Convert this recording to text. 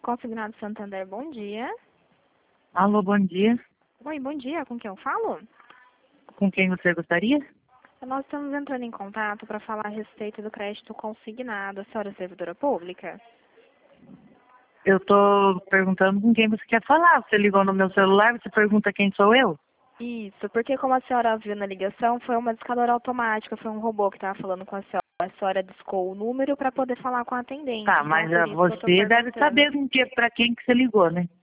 Consignado Santander, bom dia. Alô, bom dia. Oi, bom dia, com quem eu falo? Com quem você gostaria? Nós estamos entrando em contato para falar a respeito do crédito consignado. A senhora é servidora pública? Eu tô perguntando com quem você quer falar. Você ligou no meu celular, você pergunta quem sou eu? Isso, porque como a senhora viu na ligação, foi uma discadora automática, foi um robô que estava falando com a senhora. A senhora discou o número para poder falar com a atendente. Tá, Então, mas por isso que eu estou você deve perguntando. saber pra quem que você ligou, né?